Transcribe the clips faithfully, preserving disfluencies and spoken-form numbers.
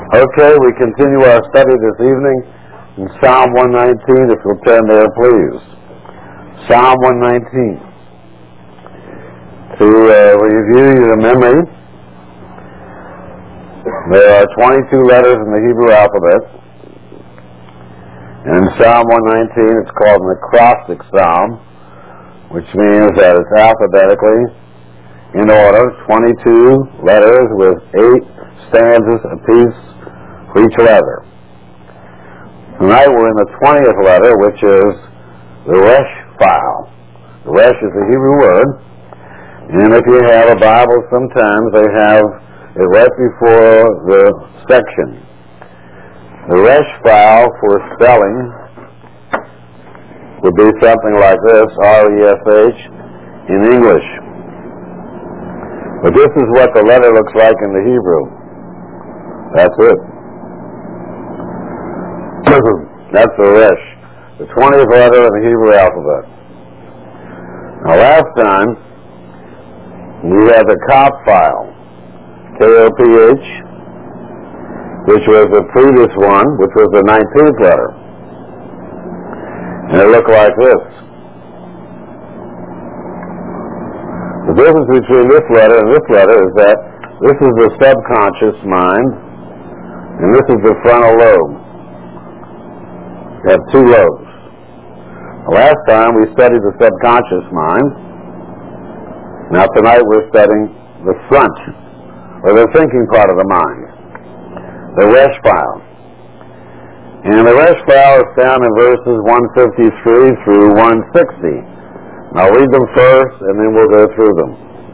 Okay, we continue our study this evening in Psalm one nineteen, if you'll turn there, please. Psalm one nineteen. To uh, review your memory, there are twenty-two letters in the Hebrew alphabet. And in Psalm one nineteen, it's called an acrostic psalm, which means that it's alphabetically in order, twenty-two letters with eight stanzas apiece for each letter. Tonight we're in the twentieth letter, which is the resh file. The resh is a Hebrew word, and if you have a Bible, sometimes they have it right before the section. The resh file for spelling would be something like this, R E S H, in English. But this is what the letter looks like in the Hebrew. That's it. That's the resh, the twentieth letter of the Hebrew alphabet. Now last time, we had the Kop file, K O P H, which was the previous one, which was the nineteenth letter. And it looked like this. The difference between this letter and this letter is that this is the subconscious mind, and this is the frontal lobe. You have two lobes. Last time we studied the subconscious mind. Now tonight we're studying the front, or the thinking part of the mind, the resh file. And the resh file is found in verses one fifty-three through one sixty. I'll read them first, and then we'll go through them.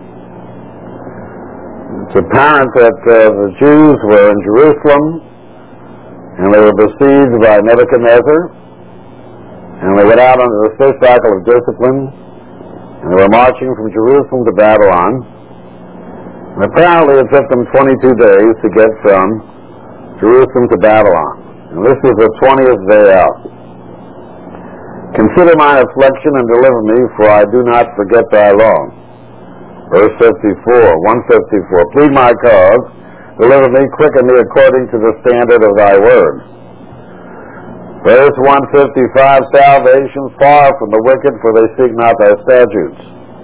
It's apparent that uh, the Jews were in Jerusalem, and they were besieged by Nebuchadnezzar, and they went out under the fifth cycle of discipline, and they were marching from Jerusalem to Babylon. And apparently it took them twenty-two days to get from Jerusalem to Babylon. And this is the twentieth day out. Consider my affliction and deliver me, for I do not forget thy law. Verse fifty-four, one fifty-four, plead my cause, deliver me, quicken me according to the standard of thy word. Verse one fifty-five, salvation far from the wicked, for they seek not thy statutes.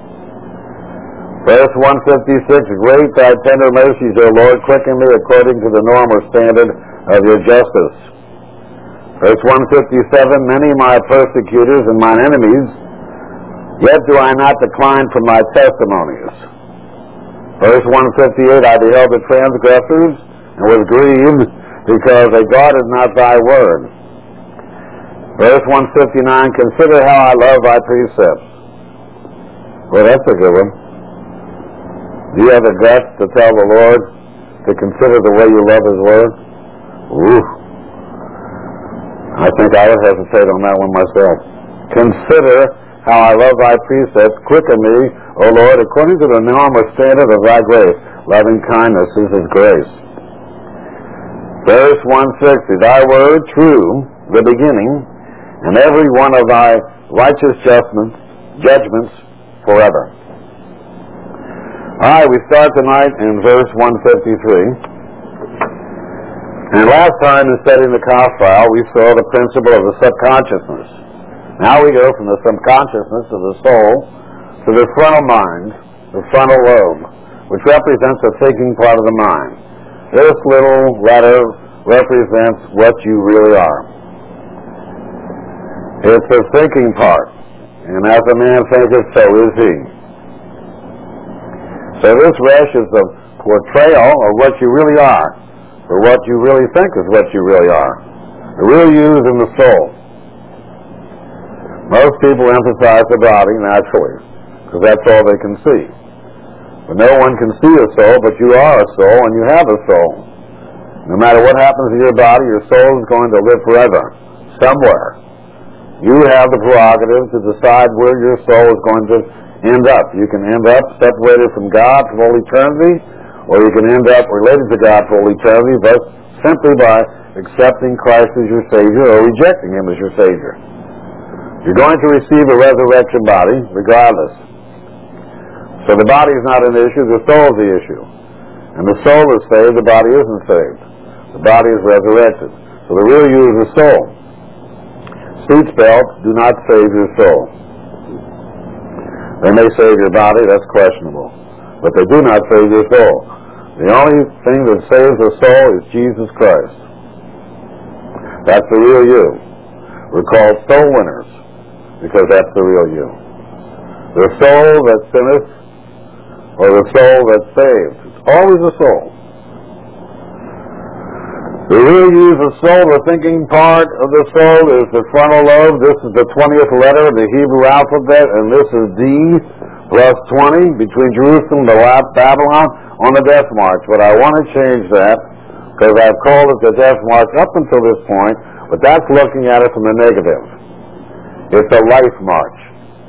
Verse one fifty-six, great thy tender mercies, O Lord, quicken me according to the norm or standard of your justice. Verse one fifty-seven, many my persecutors and mine enemies, yet do I not decline from thy testimonies. Verse one fifty-eight, I beheld the transgressors and was grieved because they guarded not thy word. Verse one fifty-nine, consider how I love thy precepts. Well, that's a good one. Do you have the guts to tell the Lord to consider the way you love his word? Ooh. I think I would hesitate on that one myself. Consider how I love thy precepts. Quicken me, O Lord, according to the norm or standard of thy grace. Loving kindness is his grace. Verse one sixty, thy word true, the beginning, and every one of thy righteous judgments, judgments forever. All right, we start tonight in verse one fifty-three. And last time in studying the Kop file, we saw the principle of the subconsciousness. Now we go from the subconsciousness of the soul to the frontal mind, the frontal lobe, which represents the thinking part of the mind. This little letter represents what you really are. It's the thinking part. And as a man thinketh, so is he. So this resh is the portrayal of what you really are. Or what you really think is what you really are. The real you is in the soul. Most people emphasize the body naturally, because that's all they can see. But no one can see a soul, but you are a soul, and you have a soul. No matter what happens to your body, your soul is going to live forever, somewhere. You have the prerogative to decide where your soul is going to end up. You can end up separated from God for all eternity, or you can end up related to God for all eternity, but simply by accepting Christ as your Savior or rejecting him as your Savior. You're going to receive a resurrection body regardless. So the body is not an issue, the soul is the issue. And the soul is saved, the body isn't saved. The body is resurrected. So the real you is the soul. Seatbelts do not save your soul. They may save your body, that's questionable. But they do not save your soul. The only thing that saves the soul is Jesus Christ. That's the real you. We're called soul winners because that's the real you. The soul that sinneth or the soul that saves. It's always a soul. The real you is the soul. The thinking part of the soul is the frontal lobe. This is the twentieth letter of the Hebrew alphabet, and this is D plus twenty between Jerusalem and Babylon on the death march. But I want to change that because I've called it the death march up until this point, but that's looking at it from the negative. It's a life march.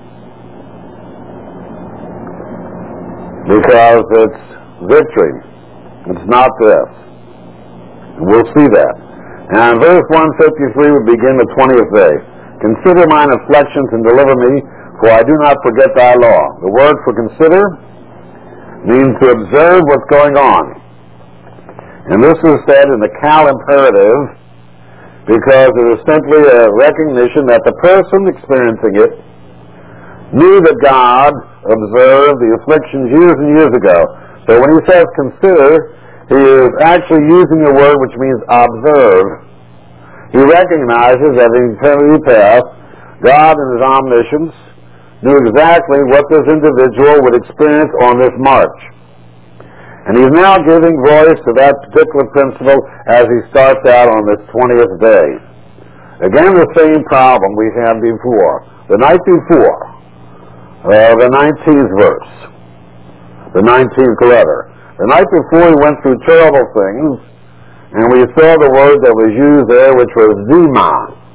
Because it's victory. It's not death. We'll see that. And verse one fifty-three would begin the twentieth day. Consider mine afflictions and deliver me, for I do not forget thy law. The word for consider means to observe what's going on. And this is said in the Cal imperative because it is simply a recognition that the person experiencing it knew that God observed the afflictions years and years ago. So when he says consider, he is actually using a word which means observe. He recognizes that in eternity past, God in his omniscience knew exactly what this individual would experience on this march. And he's now giving voice to that particular principle as he starts out on this twentieth day. Again, the same problem we had before. The night before, uh, the nineteenth verse, the nineteenth letter. The night before we went through terrible things, and we saw the word that was used there, which was zima.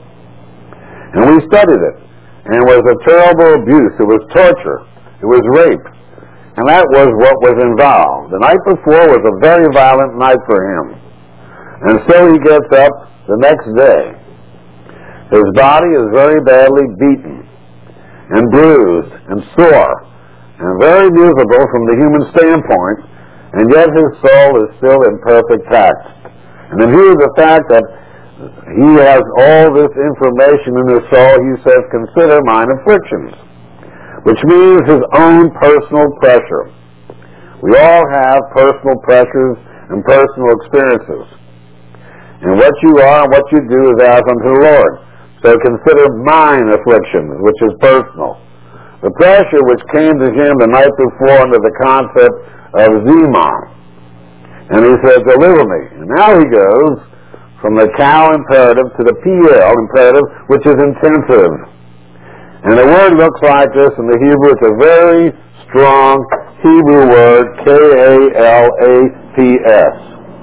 And we studied it. And it was a terrible abuse. It was torture. It was rape. And that was what was involved. The night before was a very violent night for him. And so he gets up the next day. His body is very badly beaten and bruised and sore and very miserable from the human standpoint. And yet his soul is still in perfect tact. And in view of the fact that he has all this information in his soul, he says, consider mine afflictions, which means his own personal pressure. We all have personal pressures and personal experiences. And what you are and what you do is as unto the Lord. So consider mine afflictions, which is personal. The pressure which came to him the night before under the concept of zima. And he says, deliver me. And now he goes from the Cal imperative to the P L imperative, which is intensive. And the word looks like this in the Hebrew. It's a very strong Hebrew word, K A L A P S.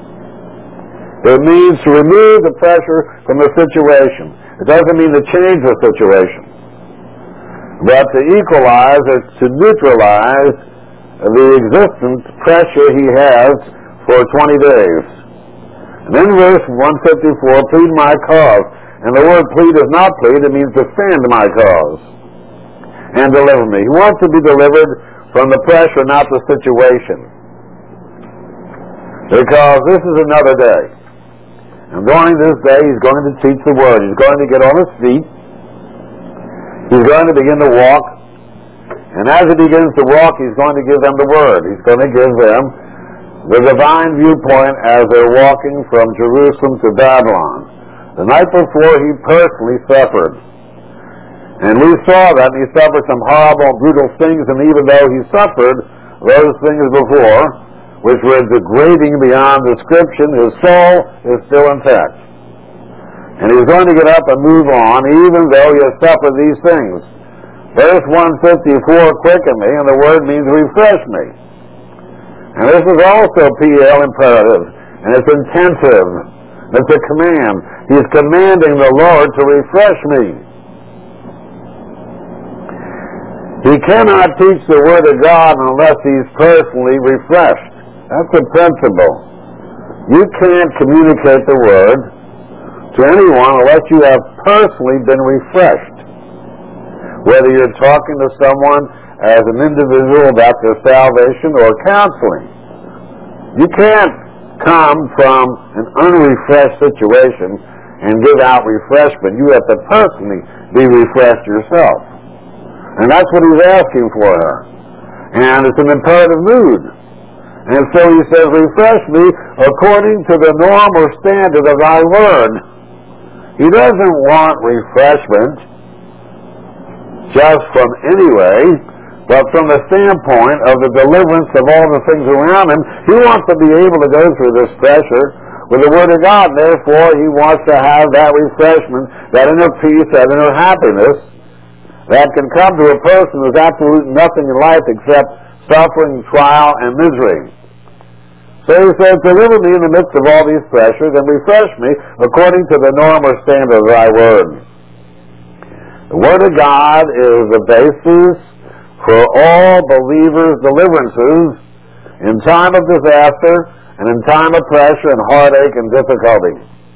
It means to remove the pressure from the situation. It doesn't mean to change the situation, but to equalize or to neutralize the existence pressure he has for twenty days. And then verse one fifty-four, plead my cause. And the word plead is not plead, it means defend my cause. And deliver me. He wants to be delivered from the pressure, not the situation. Because this is another day. And during this day, he's going to teach the word. He's going to get on his feet. He's going to begin to walk. And as he begins to walk, he's going to give them the word. He's going to give them the divine viewpoint as they're walking from Jerusalem to Babylon. The night before, he personally suffered. And we saw that, and he suffered some horrible, brutal things, and even though he suffered those things before, which were degrading beyond description, his soul is still intact. And he's going to get up and move on, even though he has suffered these things. Verse one fifty-four, quicken me, and the word means refresh me. And this is also P L imperative, and it's intensive. It's a command. He's commanding the Lord to refresh me. He cannot teach the Word of God unless he's personally refreshed. That's a principle. You can't communicate the Word to anyone unless you have personally been refreshed. Whether you're talking to someone as an individual about their salvation or counseling. You can't come from an unrefreshed situation and give out refreshment. You have to personally be refreshed yourself. And that's what he's asking for her. And it's an imperative mood. And so he says, refresh me according to the norm or standard of thy word. He doesn't want refreshment just from any way, but from the standpoint of the deliverance of all the things around him. He wants to be able to go through this pressure with the Word of God. Therefore, he wants to have that refreshment, that inner peace, that inner happiness that can come to a person who has absolutely nothing in life except suffering, trial, and misery. So he says, deliver me in the midst of all these pressures and refresh me according to the norm or standard of thy word. The Word of God is the basis for all believers' deliverances in time of disaster and in time of pressure and heartache and difficulty.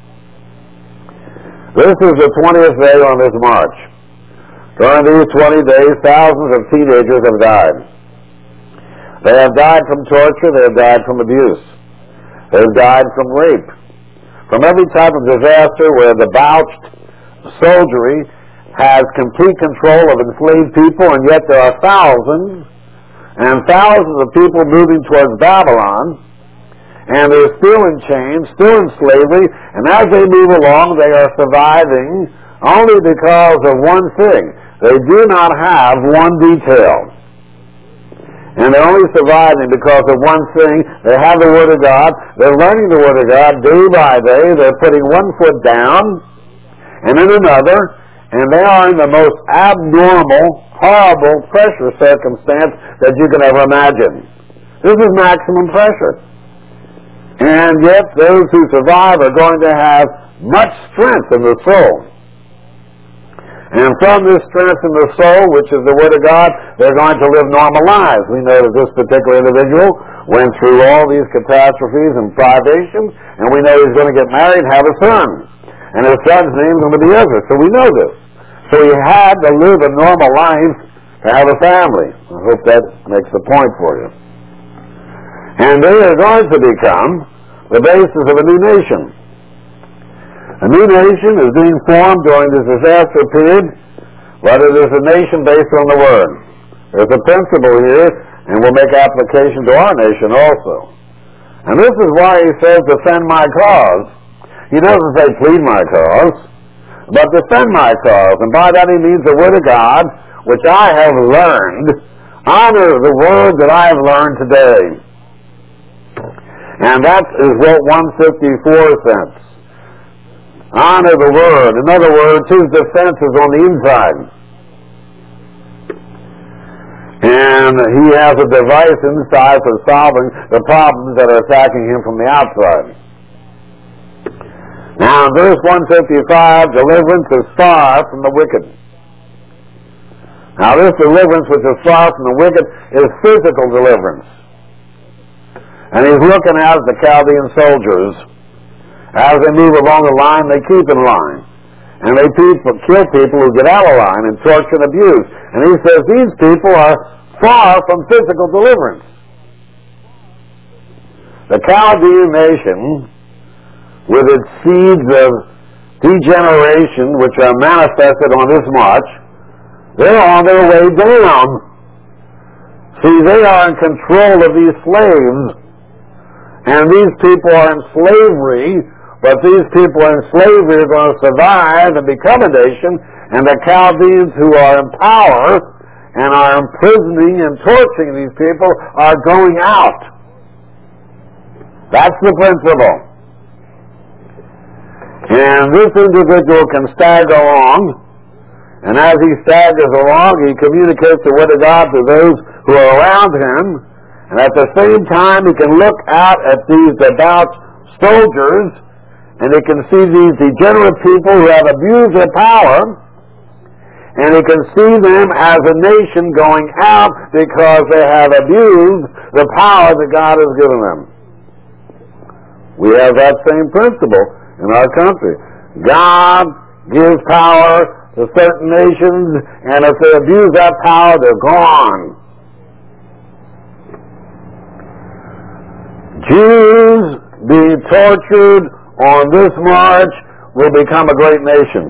This is the twentieth day on this march. During these twenty days, thousands of teenagers have died. They have died from torture. They have died from abuse. They have died from rape. From every type of disaster where the debauched soldiery has complete control of enslaved people, and yet there are thousands and thousands of people moving towards Babylon, and they're still in chains, still in slavery, and as they move along, they are surviving only because of one thing. They do not have one detail. And they're only surviving because of one thing. They have the Word of God. They're learning the Word of God day by day. They're putting one foot down and then another, and they are in the most abnormal, horrible pressure circumstance that you can ever imagine. This is maximum pressure. And yet those who survive are going to have much strength in the soul. And from this strength in the soul, which is the Word of God, they're going to live normal lives. We know that this particular individual went through all these catastrophes and privations, and we know he's going to get married and have a son. And his son's name is going to be Ezra, so we know this. So he had to live a normal life to have a family. I hope that makes the point for you. And they are going to become the basis of a new nation. A new nation is being formed during this disaster period, but it is a nation based on the Word. There's a principle here, and we'll make application to our nation also. And this is why he says, defend my cause. He doesn't say, plead my cause, but defend my cause. And by that he means the Word of God, which I have learned. Honor the Word that I have learned today. And that is what one fifty-four says. Honor the Word. In other words, his defense is on the inside. And he has a device inside for solving the problems that are attacking him from the outside. Now, in verse one fifty-five, deliverance is far from the wicked. Now, this deliverance which is far from the wicked is physical deliverance. And he's looking at the Chaldean soldiers. As they move along the line, they keep in line. And they people, kill people who get out of line and torture and abuse. And he says these people are far from physical deliverance. The Chaldean nation, with its seeds of degeneration which are manifested on this march, they're on their way down. See, they are in control of these slaves. And these people are in slavery. But these people in slavery are going to survive and become a nation, and the Chaldeans who are in power and are imprisoning and torturing these people are going out. That's the principle. And this individual can stagger along, and as he staggers along, he communicates the Word of God to those who are around him, and at the same time he can look out at these debauched soldiers, and he can see these degenerate people who have abused their power, and he can see them as a nation going out because they have abused the power that God has given them. We have that same principle in our country. God gives power to certain nations, and if they abuse that power, they're gone. Jews being tortured on this march will become a great nation.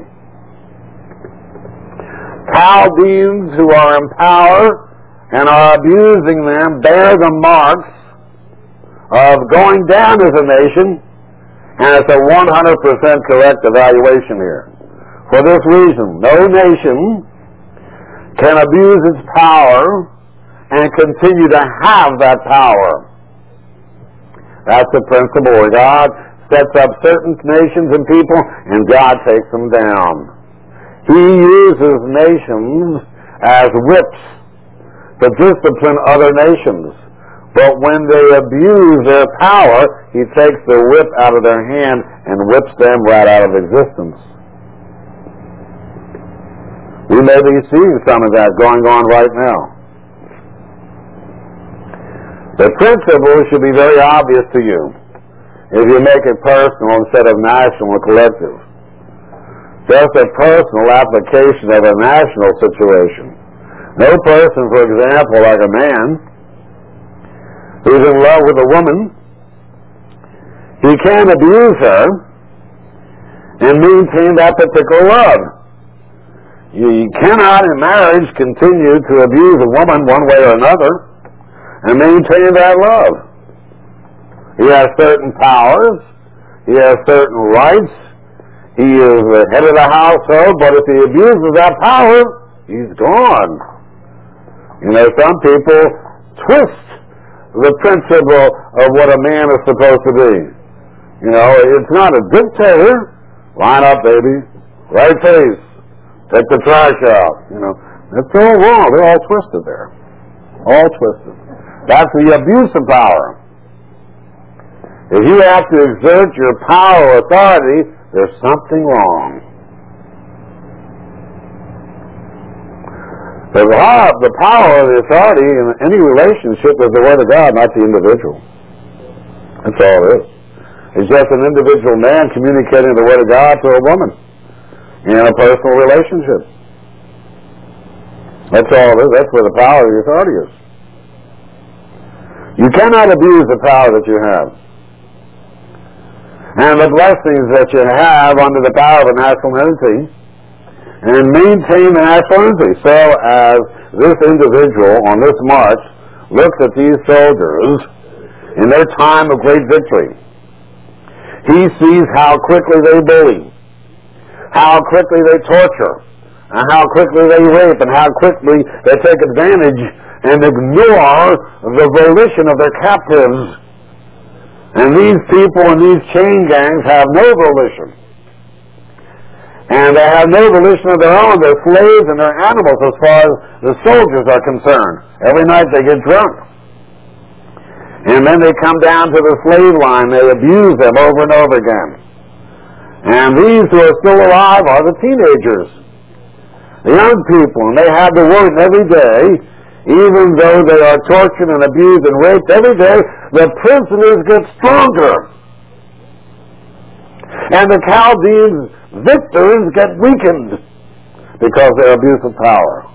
Chaldeans who are in power and are abusing them bear the marks of going down as a nation, and it's a one hundred percent correct evaluation here. For this reason, no nation can abuse its power and continue to have that power. That's the principle where God sets up certain nations and people, and God takes them down. He uses nations as whips to discipline other nations. But when they abuse their power, He takes the whip out of their hand and whips them right out of existence. We may be seeing some of that going on right now. The principle should be very obvious to you if you make it personal instead of national or collective. Just a personal application of a national situation. No person, for example, like a man who's in love with a woman, he can abuse her and maintain that particular love. You cannot in marriage continue to abuse a woman one way or another and maintain that love. He has certain powers, he has certain rights, he is the head of the household, but if he abuses that power, he's gone. You know, some people twist the principle of what a man is supposed to be. You know, it's not a dictator. Line up, baby. Right face. Take the trash out. You know, it's all wrong. They're all twisted there. All twisted. That's the abuse of power. If you have to exert your power or authority, there's something wrong. The, the power of the authority in any relationship is the Word of God, not the individual. That's all it is. It's just an individual man communicating the Word of God to a woman in a personal relationship. That's all it is. That's where the power of the authority is. You cannot abuse the power that you have. And the blessings that you have under the power of a national entity, and maintain the national entity. So as this individual on this march looks at these soldiers in their time of great victory, he sees how quickly they bully, how quickly they torture, and how quickly they rape, and how quickly they take advantage and ignore the volition of their captives. And these people in these chain gangs have no volition. And they have no volition of their own. They're slaves and they're animals as far as the soldiers are concerned. Every night they get drunk. And then they come down to the slave line. They abuse them over and over again. And these who are still alive are the teenagers, the young people. And they have to work every day, even though they are tortured and abused and raped every day, the prisoners get stronger. And the Chaldeans victors get weakened because of their abuse of power.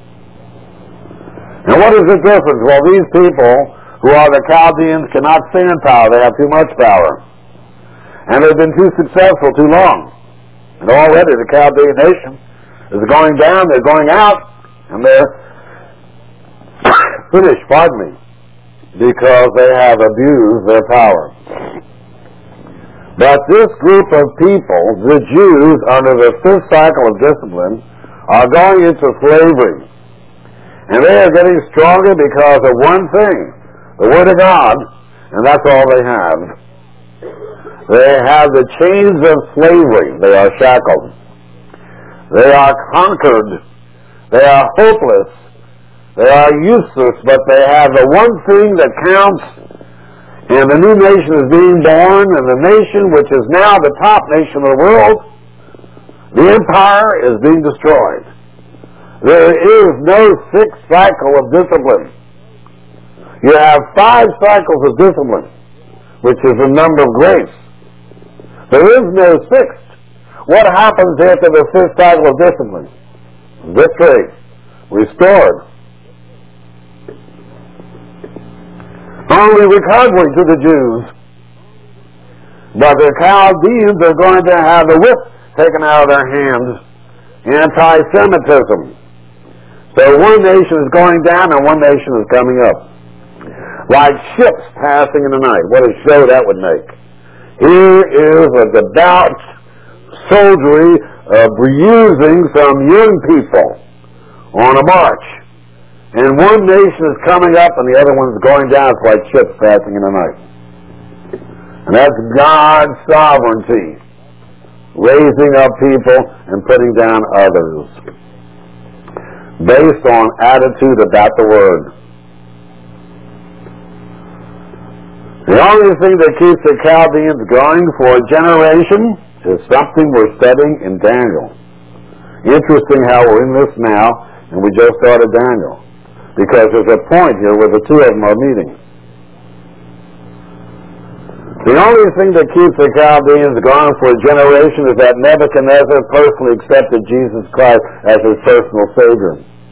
And what is the difference? Well, these people who are the Chaldeans cannot stand power. They have too much power. And they've been too successful too long. And already the Chaldean nation is going down, they're going out, and they're finished, pardon me, because they have abused their power. But this group of people, the Jews, under the fifth cycle of discipline, are going into slavery. And they are getting stronger because of one thing, the Word of God, and that's all they have. They have the chains of slavery. They are shackled. They are conquered. They are hopeless. They are useless, but they have the one thing that counts. And the new nation is being born, and the nation which is now the top nation of the world, the empire is being destroyed. There is no sixth cycle of discipline. You have five cycles of discipline, which is the number of grace. There is no sixth. What happens after the fifth cycle of discipline? Victory. Restored. Only recovery to the Jews. But the Chaldeans are going to have the whip taken out of their hands. Anti-Semitism. So one nation is going down and one nation is coming up. Like ships passing in the night. What a show that would make. Here is a devout soldiery of reusing some young people on a march. And one nation is coming up and the other one is going down. It's like ships passing in the night. And that's God's sovereignty. Raising up people and putting down others. Based on attitude about the Word. The only thing that keeps the Chaldeans going for a generation is something we're studying in Daniel. Interesting how we're in this now, and we just started Daniel. Because there's a point here where the two of them are meeting. The only thing that keeps the Chaldeans going for a generation is that Nebuchadnezzar personally accepted Jesus Christ as his personal Savior.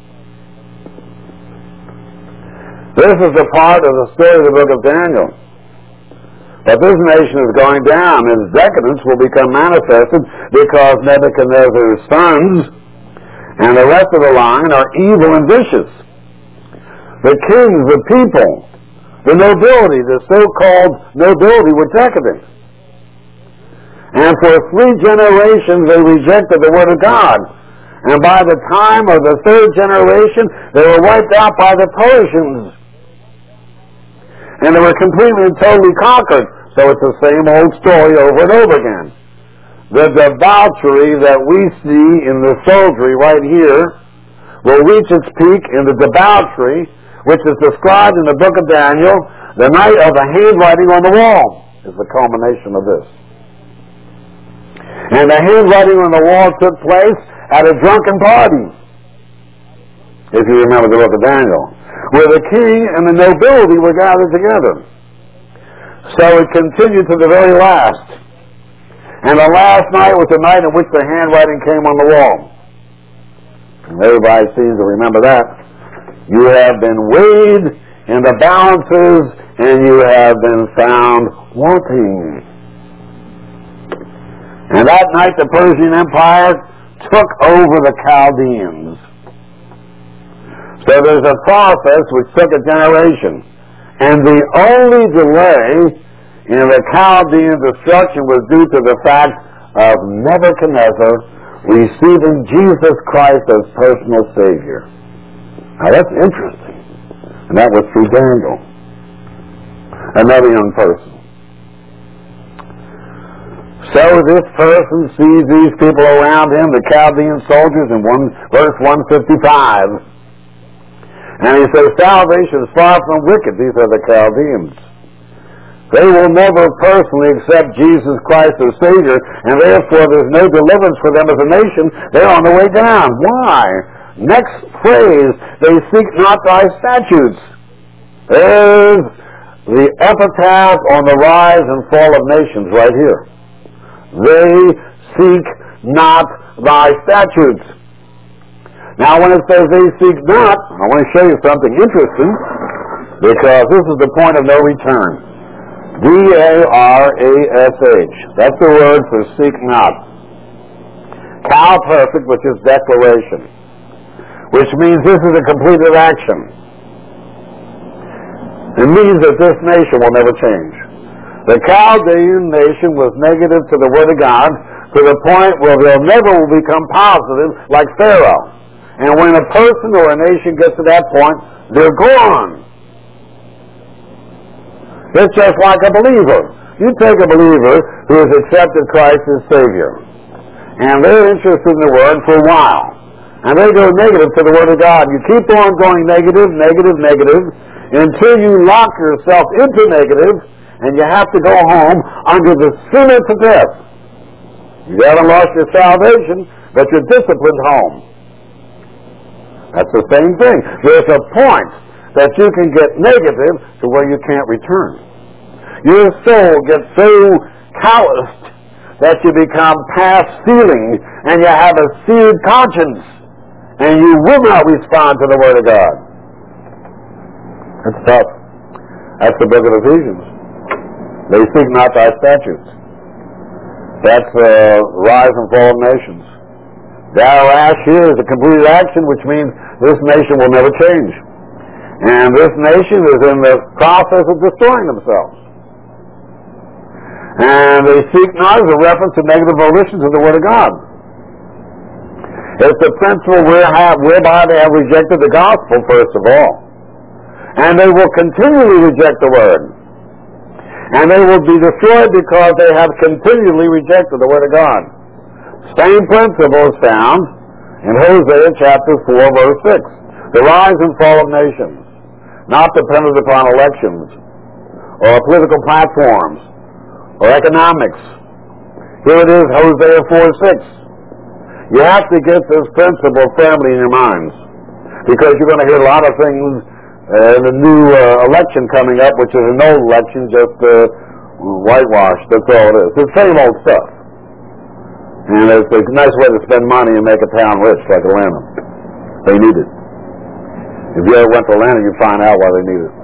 This is a part of the story of the book of Daniel. But this nation is going down, and its decadence will become manifested because Nebuchadnezzar's sons and the rest of the line are evil and vicious. The kings, the people, the nobility, the so-called nobility were decadent. And for three generations they rejected the Word of God. And by the time of the third generation, they were wiped out by the Persians. And they were completely and totally conquered. So it's the same old story over and over again. The debauchery that we see in the soldiery right here will reach its peak in the debauchery which is described in the book of Daniel, the night of the handwriting on the wall is the culmination of this. And the handwriting on the wall took place at a drunken party, if you remember the book of Daniel, where the king and the nobility were gathered together. So it continued to the very last. And the last night was the night in which the handwriting came on the wall. And everybody seems to remember that. You have been weighed in the balances, and you have been found wanting. And that night the Persian Empire took over the Chaldeans. So there's a process which took a generation. And the only delay in the Chaldean destruction was due to the fact of Nebuchadnezzar receiving Jesus Christ as personal Savior. Now that's interesting. And that was through Daniel. Another young person. So this person sees these people around him, the Chaldean soldiers, in one, verse one fifty-five. And he says, salvation is far from wicked. These are the Chaldeans. They will never personally accept Jesus Christ as Savior, and therefore there's no deliverance for them as a nation. They're on the way down. Why? Next phrase, they seek not thy statutes. There's the epitaph on the rise and fall of nations right here. They seek not thy statutes. Now when it says they seek not, I want to show you something interesting, because this is the point of no return. D A R A S H. That's the word for seek not. Cal perfect, which is declaration. Which means this is a completed action. It means that this nation will never change. The Chaldean nation was negative to the Word of God to the point where they'll never will become positive like Pharaoh. And when a person or a nation gets to that point, they're gone. It's just like a believer. You take a believer who has accepted Christ as Savior, and they're interested in the Word for a while. And they go negative to the Word of God. You keep on going negative, negative, negative, until you lock yourself into negative, and you have to go home under the sentence of death. You haven't lost your salvation, but you're disciplined home. That's the same thing. There's a point that you can get negative to where you can't return. Your soul gets so calloused that you become past feeling, and you have a seared conscience. And you will not respond to the Word of God. That's tough. That's the book of Ephesians. They seek not thy statutes. That's the uh, rise and fall of nations. Darash here is a completed action, which means this nation will never change. And this nation is in the process of destroying themselves. And they seek not as a reference to negative volitions of the Word of God. It's the principle whereby they have rejected the gospel, first of all. And they will continually reject the Word. And they will be destroyed because they have continually rejected the Word of God. Same principle is found in Hosea chapter four, verse six. The rise and fall of nations, not dependent upon elections, or political platforms, or economics. Here it is, Hosea four six. You have to get this principle firmly in your minds, because you're going to hear a lot of things uh, in the new uh, election coming up, which is an old election, just uh, whitewashed. That's all it is. It's the same old stuff. And it's a nice way to spend money and make a town rich, like Atlanta. They need it. If you ever went to Atlanta, you'd find out why they need it.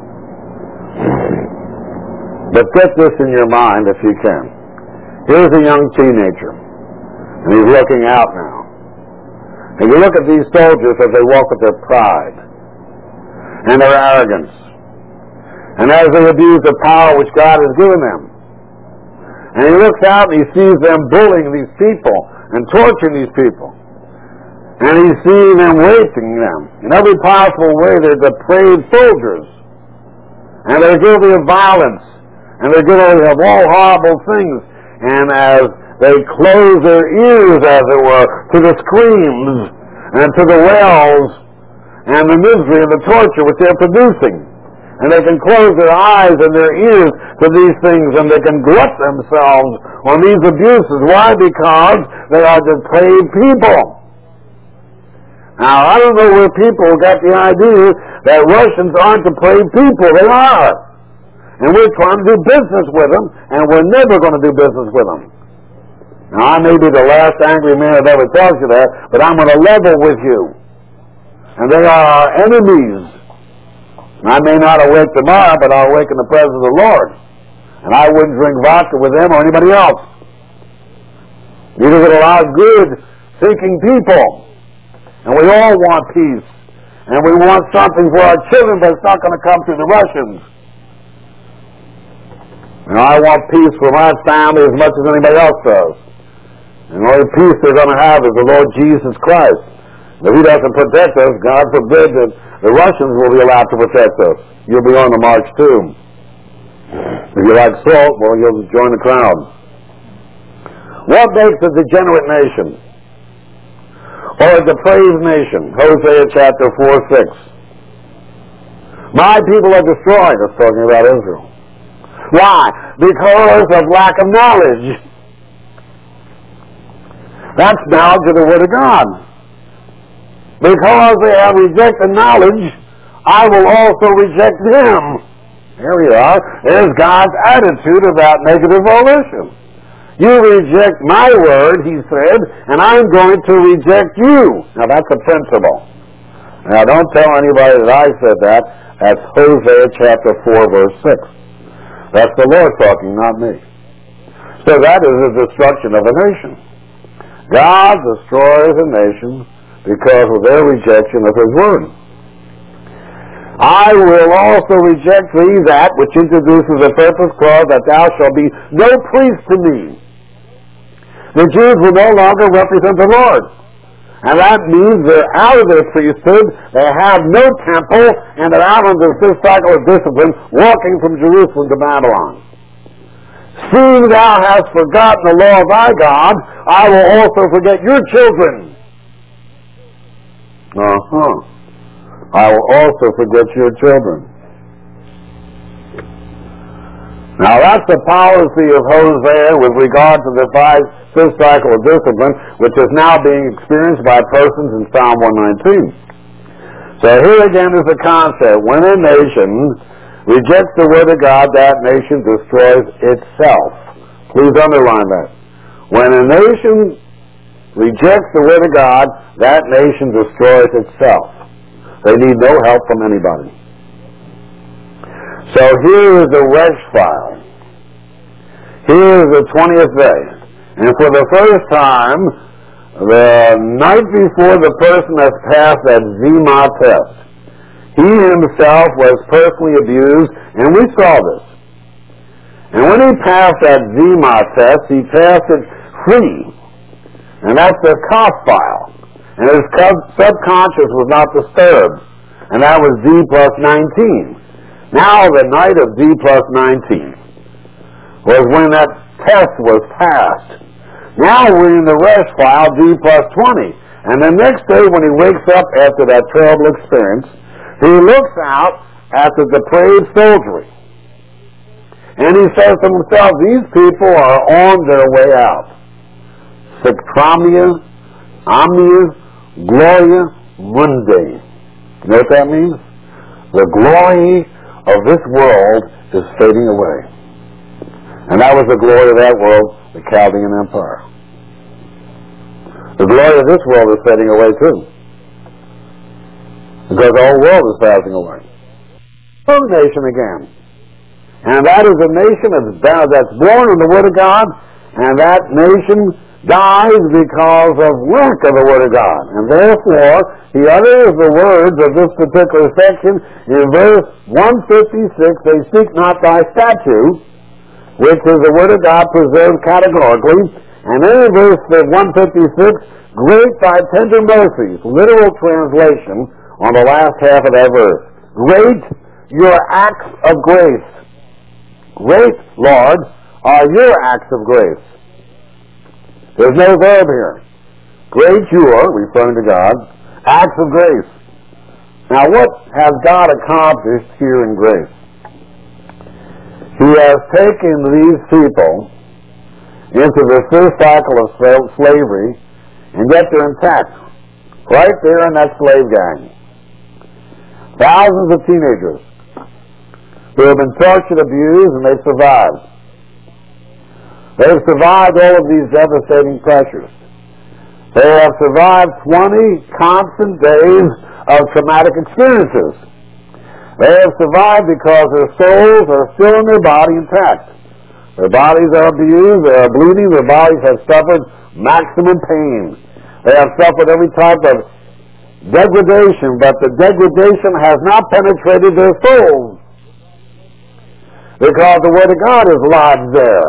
But get this in your mind if you can. Here's a young teenager, and he's looking out now. And you look at these soldiers as they walk with their pride and their arrogance, and as they abuse the power which God has given them. And he looks out and he sees them bullying these people and torturing these people. And he's seeing them raping them. In every possible way, they're depraved soldiers. And they're guilty of violence. And they're guilty of all horrible things. And as they close their ears, as it were, to the screams and to the wails and the misery and the torture which they're producing, and they can close their eyes and their ears to these things, and they can glut themselves on these abuses. Why? Because they are depraved people. Now, I don't know where people got the idea that Russians aren't depraved people. They are. And we're trying to do business with them, and we're never going to do business with them. Now, I may be the last angry man that ever tells you that, but I'm going to level with you. And they are our enemies. I may not awake tomorrow, but I'll awake in the presence of the Lord. And I wouldn't drink vodka with them or anybody else. Neither would allow good, seeking people. And we all want peace. And we want something for our children, but it's not going to come through the Russians. And I want peace for my family as much as anybody else does. And the only peace they're going to have is the Lord Jesus Christ. If He doesn't protect us, God forbid that the Russians will be allowed to protect us. You'll be on the march too. If you like salt, well, you'll join the crowd. What makes a degenerate nation? Or a depraved nation? Hosea chapter four six. My people are destroyed. That's talking about Israel. Why? Because of lack of knowledge. That's knowledge of the Word of God. Because they have rejected knowledge, I will also reject them. Here we are. There's God's attitude about negative volition. You reject my word, He said, and I'm going to reject you. Now that's a principle. Now don't tell anybody that I said that. That's Hosea chapter four, verse six. That's the Lord talking, not me. So that is the destruction of a nation. God destroys a nation because of their rejection of His word. I will also reject thee that which introduces a purpose clause that thou shalt be no priest to me. The Jews will no longer represent the Lord. And that means they're out of their priesthood, they have no temple, and they're out under this cycle of discipline, walking from Jerusalem to Babylon. Seeing thou hast forgotten the law of thy God, I will also forget your children. Uh-huh. I will also forget your children. Now that's the policy of Hosea with regard to the five, fifth cycle of discipline, which is now being experienced by persons in Psalm one nineteen. So here again is the concept. When a nation rejects the Word of God, that nation destroys itself. Please underline that. When a nation rejects the Word of God, that nation destroys itself. They need no help from anybody. So here is the Resh file. Here is the twentieth day. And for the first time, the night before the person has passed that Zema test, he himself was personally abused, and we saw this. And when he passed that Zema test, he passed it free. And that's the cough file. And his subconscious was not disturbed. And that was D plus nineteen. Now the night of D plus nineteen was when that test was passed. Now we're in the rest file, D plus twenty. And the next day when he wakes up after that terrible experience, he looks out at the depraved soldiery. And he says to himself, these people are on their way out. Spectromnia, omnia, gloria mundi. You know what that means? The glory of this world is fading away. And that was the glory of that world, the Chaldean Empire. The glory of this world is fading away too. Because the whole world is passing away. So the nation again. And that is a nation that's born in the Word of God, and that nation dies because of lack of the Word of God. And therefore, he utters the words of this particular section in verse one fifty-six, they seek not thy statute, which is the Word of God preserved categorically. And then in verse one fifty-six, great thy tender mercies, literal translation on the last half of that verse. Great your acts of grace. Great, Lord, are your acts of grace. There's no verb here. Great your, referring to God, acts of grace. Now what has God accomplished here in grace? He has taken these people into the first cycle of slavery, and yet they're intact. Right there in that slave gang. Thousands of teenagers who have been tortured, abused, and they've survived. They've survived all of these devastating pressures. They have survived twenty constant days of traumatic experiences. They have survived because their souls are still in their body intact. Their bodies are abused, they are bleeding, their bodies have suffered maximum pain. They have suffered every type of degradation, but the degradation has not penetrated their souls because the Word of God is lodged there.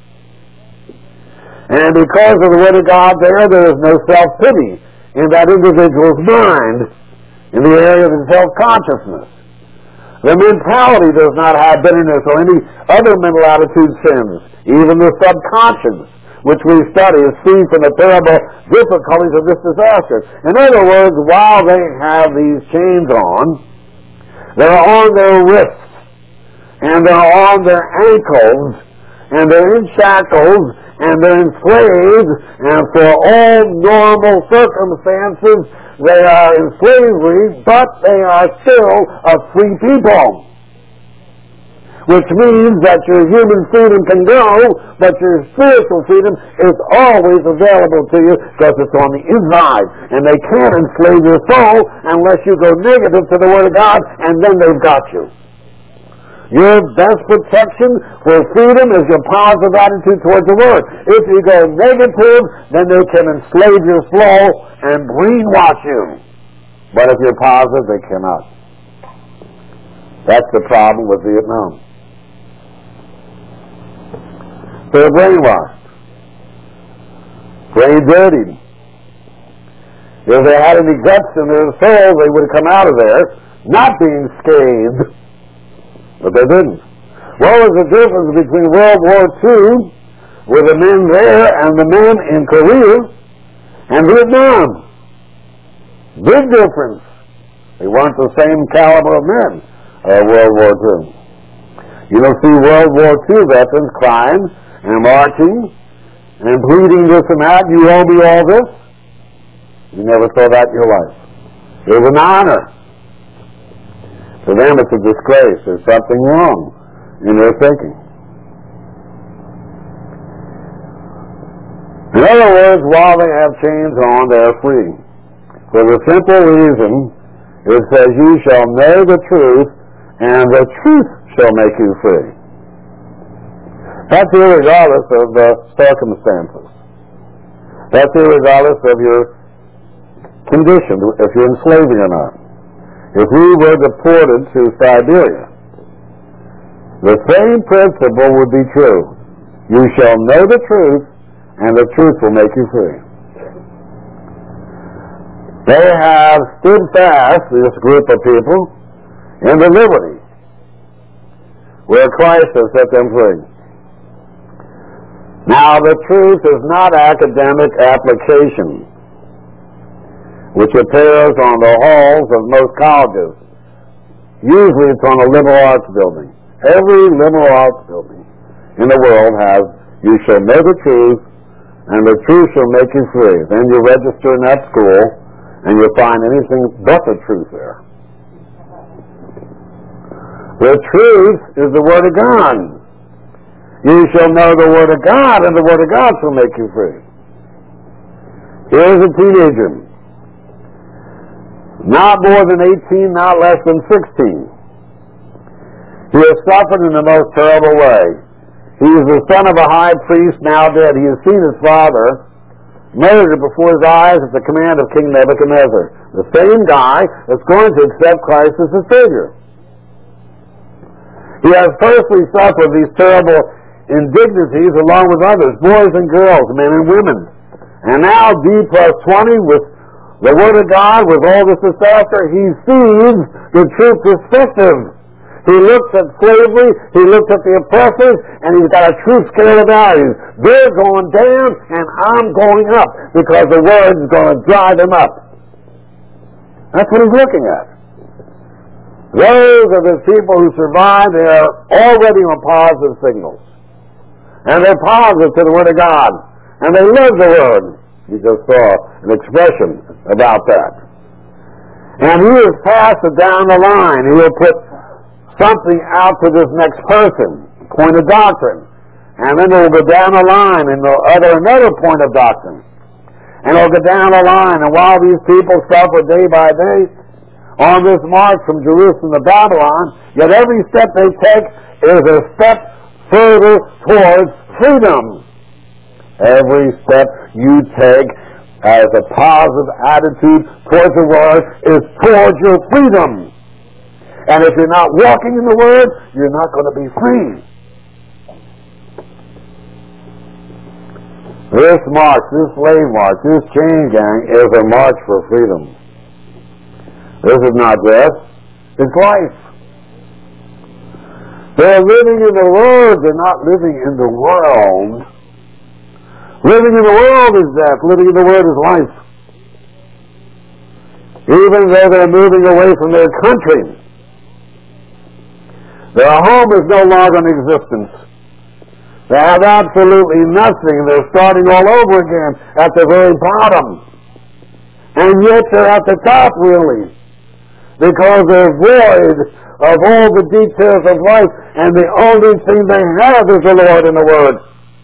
And because of the Word of God there, there is no self-pity in that individual's mind in the area of self-consciousness. The mentality does not have bitterness or any other mental attitude sins. Even the subconscious, which we study, is free from the terrible difficulties of this disaster. In other words, while they have these chains on, they're on their wrists, and they're on their ankles, and they're in shackles, and they're enslaved, and for all normal circumstances, they are in slavery, but they are still a free people. Which means that your human freedom can go, but your spiritual freedom is always available to you because it's on the inside. And they can't enslave your soul unless you go negative to the Word of God, and then they've got you. Your best protection for freedom is your positive attitude towards the Word. If you go negative, then they can enslave your soul and brainwash you. But if you're positive, they cannot. That's the problem with Vietnam. They're brainwashed. Brain dirtied. If they had any guts in their soul, they would have come out of there not being scathed. But they didn't. What was the difference between World War Two, with the men there, and the men in Korea, and Vietnam? Big difference. They weren't the same caliber of men of World War Two. You don't see World War Two veterans crying and marching and pleading this and that. You owe me all this. You never saw that in your life. It was an honor. For them, it's a disgrace. There's something wrong in their thinking. In other words, while they have chains on, they are free. For the simple reason, it says, you shall know the truth, and the truth shall make you free. That's irregardless of the circumstances. That's irregardless of your condition, if you're enslaving or not. If we were deported to Siberia, the same principle would be true. You shall know the truth, and the truth will make you free. They have stood fast, this group of people, in the liberty where Christ has set them free. Now, the truth is not academic application, which appears on the halls of most colleges. Usually it's on a liberal arts building. Every liberal arts building in the world has, you shall know the truth, and the truth shall make you free. Then you register in that school, and you'll find anything but the truth there. The truth is the Word of God. You shall know the Word of God, and the Word of God shall make you free. Here's a teenager, not more than eighteen, not less than sixteen. He has suffered in the most terrible way. He is the son of a high priest, now dead. He has seen his father murdered before his eyes at the command of King Nebuchadnezzar, the same guy that's going to accept Christ as his Savior. He has personally suffered these terrible indignities along with others, boys and girls, men and women. And now D plus twenty with the Word of God, with all this disaster, he sees the true perspective. He looks at slavery, he looks at the oppressors, and he's got a true scale of values. They're going down, and I'm going up, because the Word's going to drive him up. That's what he's looking at. Those are the people who survive. They are already on positive signals. And they're positive to the Word of God. And they live the Word. You just saw an expression about that. And he has passed it down the line. He will put something out to this next person, point of doctrine. And then it will go down the line and they'll utter another point of doctrine. And it'll go down the line. And while these people suffer day by day on this march from Jerusalem to Babylon, yet every step they take is a step further towards freedom. Every step you take as a positive attitude towards the Word is towards your freedom. And if you're not walking in the Word, you're not going to be free. This march, this slave march, this chain gang is a march for freedom. This is not death, it's life. They're living in the Word, they're not living in the world. Living in the world is death, living in the Word is life. Even though they're moving away from their country, their home is no longer in existence. They have absolutely nothing. They're starting all over again at the very bottom. And yet they're at the top, really, because they're void of all the details of life, and the only thing they have is the Lord and the Word.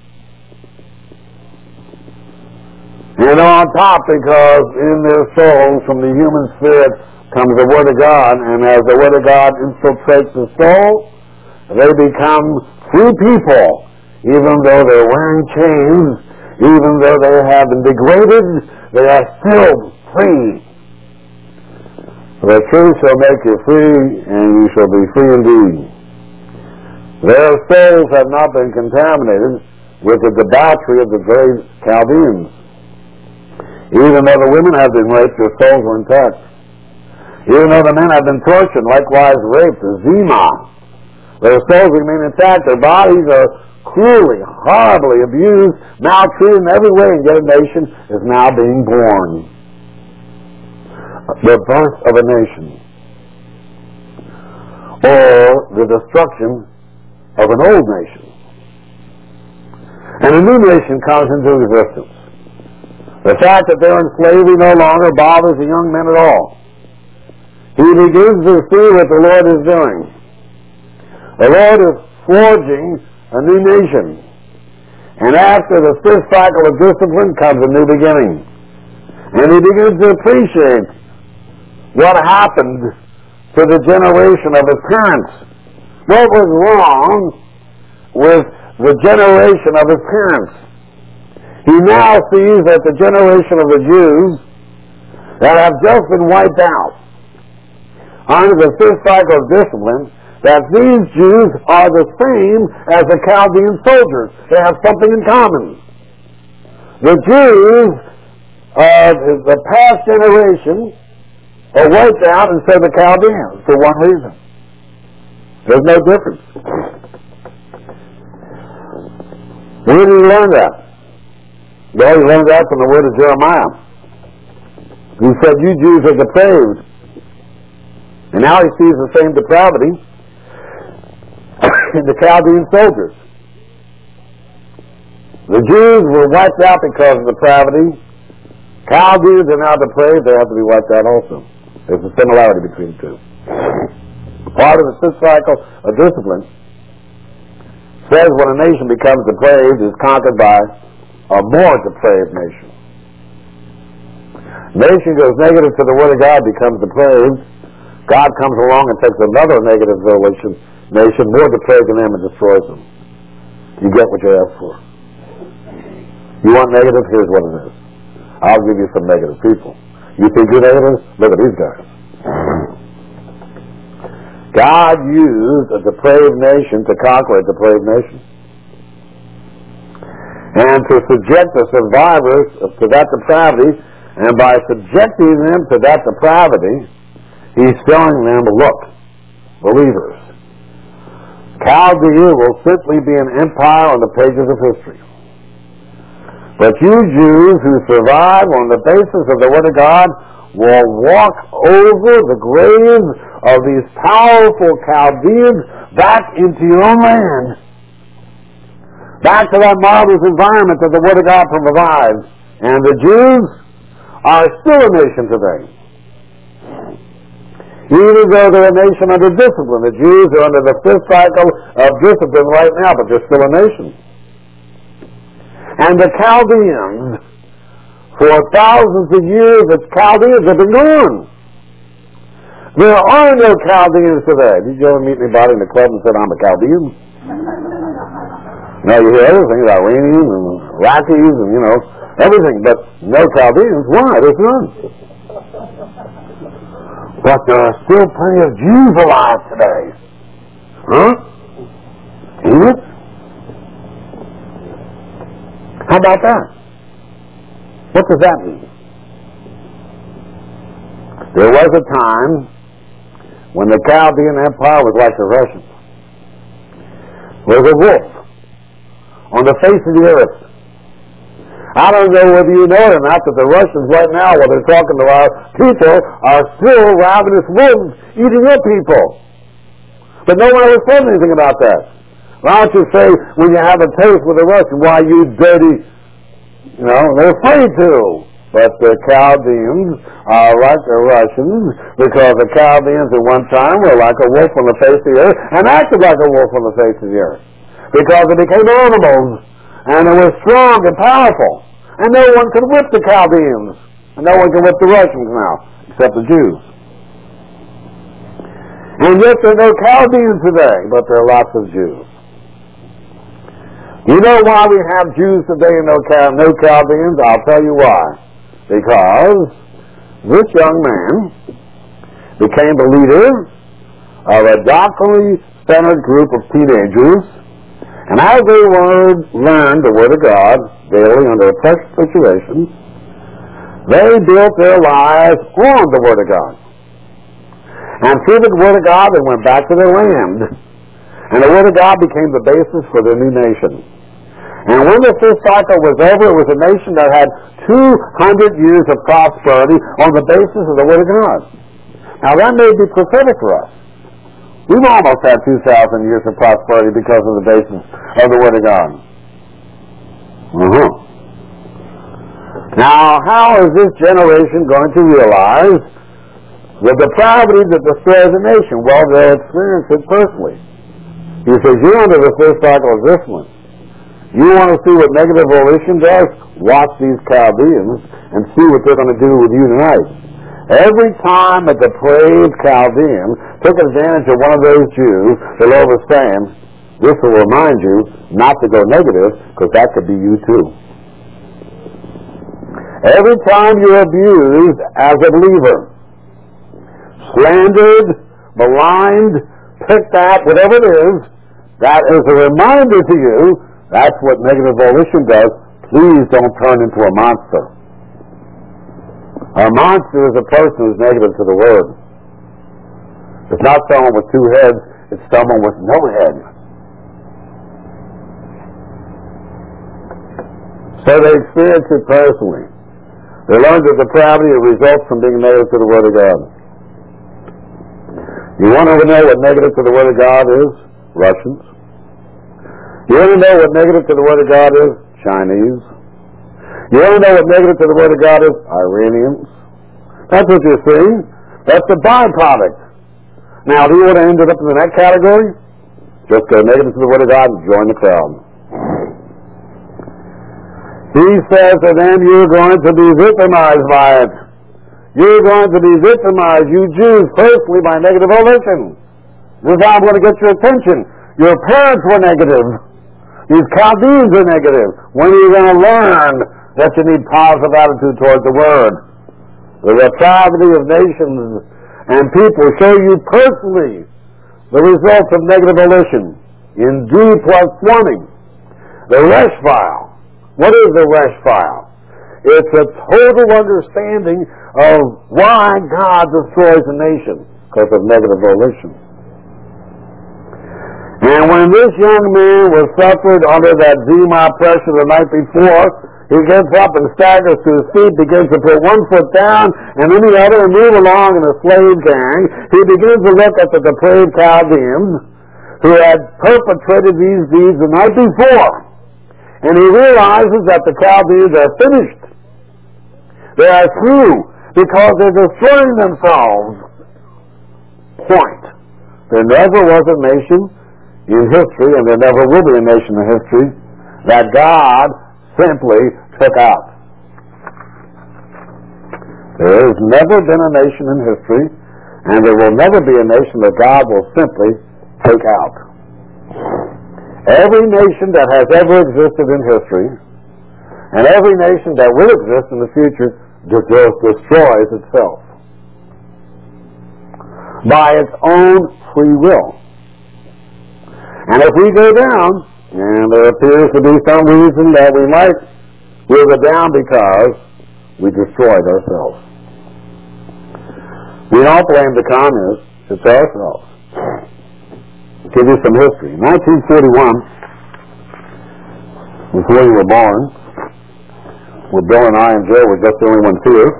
And on top, because in their souls, from the human spirit, comes the Word of God, and as the Word of God infiltrates the soul, they become free people. Even though they're wearing chains, even though they have been degraded, they are still free. The truth shall make you free, and you shall be free indeed. Their souls have not been contaminated with the debauchery of the very Chaldeans. Even though the women have been raped, their souls were intact. Even though the men have been tortured, likewise raped, the Zima, their souls remain intact. Their bodies are cruelly, horribly abused, maltreated in every way, and yet a nation is now being born. The birth of a nation, or the destruction of an old nation. And a new nation comes into existence. The fact that they're in slavery no longer bothers the young men at all. He begins to see what the Lord is doing. The Lord is forging a new nation. And after the fifth cycle of discipline comes a new beginning. And he begins to appreciate what happened to the generation of his parents. What was wrong with the generation of his parents. He now sees that the generation of the Jews that have just been wiped out under the fifth cycle of discipline, that these Jews are the same as the Chaldean soldiers. They have something in common. The Jews of the past generation are wiped out, and so the Chaldeans, for one reason. There's no difference. Where did he learn that? Well, he learned that from the word of Jeremiah. He said, you Jews are depraved. And now he sees the same depravity in the Chaldean soldiers. The Jews were wiped out because of depravity. Chaldeans are now depraved. They have to be wiped out also. There's a similarity between the two. Part of the fifth cycle of discipline says when a nation becomes depraved, it is conquered by a more depraved nation. Nation goes negative to the Word of God, becomes depraved. God comes along and takes another negative nation, nation more depraved than them, and destroys them. You get what you ask for. You want negative? Here's what it is. I'll give you some negative people. You think you're negative? Look at these guys. God used a depraved nation to conquer a depraved nation. And to subject the survivors to that depravity, and by subjecting them to that depravity, he's telling them, look, believers, Chaldea will simply be an empire on the pages of history. But you Jews who survive on the basis of the Word of God will walk over the graves of these powerful Chaldeans back into your own land. Back to that marvelous environment that the Word of God provides. And the Jews are still a nation today. Even though they're a nation under discipline. The Jews are under the fifth cycle of discipline right now, but they're still a nation. And the Chaldeans, for thousands of years, the Chaldeans have been gone. There are no Chaldeans today. Did you ever meet anybody in the club and said, I'm a Chaldean? Now you hear everything, Iranians and Iraqis and, you know, everything, but no Chaldeans. Why? There's none. But there are still plenty of Jews alive today. Huh? Isn't it? How about that? What does that mean? There was a time when the Chaldean Empire was like the Russians. There was a wolf on the face of the earth. I don't know whether you know it or not that the Russians right now, while they're talking to our people, are still ravenous wolves eating up people. But no one ever said anything about that. Why don't you say, when you have a taste with a Russian, why you dirty, you know, they're afraid to. But the Chaldeans are like the Russians, because the Chaldeans at one time were like a wolf on the face of the earth, and acted like a wolf on the face of the earth. Because they became animals, and they were strong and powerful. And no one could whip the Chaldeans. And no one can whip the Russians now, except the Jews. And yet there are no Chaldeans today, but there are lots of Jews. You know why we have Jews today and no, Chal- no Chaldeans? I'll tell you why. Because this young man became the leader of a doctrinally centered group of teenagers, and as they learned, learned the Word of God daily under pressure situations, they built their lives on the Word of God. And through the Word of God, they went back to their land. And the Word of God became the basis for their new nation. And when the fifth cycle was over, it was a nation that had two hundred years of prosperity on the basis of the Word of God. Now that may be prophetic for us. We've almost had two thousand years of prosperity because of the basis of the Word of God. Uh-huh. Now, how is this generation going to realize the depravity that destroys a nation? Well, they'll experience it personally. He says, you're under the fifth cycle of discipline. You want to see what negative volition does? Watch these Chaldeans and see what they're going to do with you tonight. Every time a depraved Chaldean took advantage of one of those Jews, the Lord was saying, This will remind you not to go negative, because that could be you too. Every time you're abused as a believer, slandered, maligned, picked at, whatever it is, that is a reminder to you. That's what negative volition does. Please don't turn into a monster. A monster is a person who's negative to the Word. It's not someone with two heads, it's someone with no head. So they experience it personally. They learn that depravity results from being negative to the Word of God. You want to know what negative to the Word of God is? Russians. You want to know what negative to the Word of God is? Chinese. You want to know what negative to the Word of God is? Iranians. That's what you're seeing. That's the byproduct. Now, do you want to end up in that category? Just go negative to the Word of God and join the crowd. He says, and then you're going to be victimized by it. You're going to be victimized, you Jews, personally, by negative volition. This is how I'm going to get your attention. Your parents were negative. These Chaldeans are negative. When are you going to learn that you need positive attitude toward the Word? The depravity of nations and people show you personally the results of negative volition. In G plus twenty, the Resh file. What is the Resh file? It's a total understanding of why God destroys a nation, because of negative volition. And when this young man was suffered under that Zima pressure the night before, he gets up and staggers to his feet, begins to put one foot down and then the other and move along in a slave gang. He begins to look at the depraved Chaldeans who had perpetrated these deeds the night before. And he realizes that the Chaldeans are finished. They are through because they're destroying themselves. Point. There never was a nation in history, and there never will be a nation in history, that God simply took out. There has never been a nation in history, and there will never be a nation that God will simply take out. Every nation that has ever existed in history, and every nation that will exist in the future, just destroys itself by its own free will. And if we go down, and there appears to be some reason that we might, we'll go down because we destroyed ourselves. We don't blame the communists, it's ourselves. I'll give you some history. In nineteen forty-one, before you were born, where Bill and I and Joe were just the only ones here.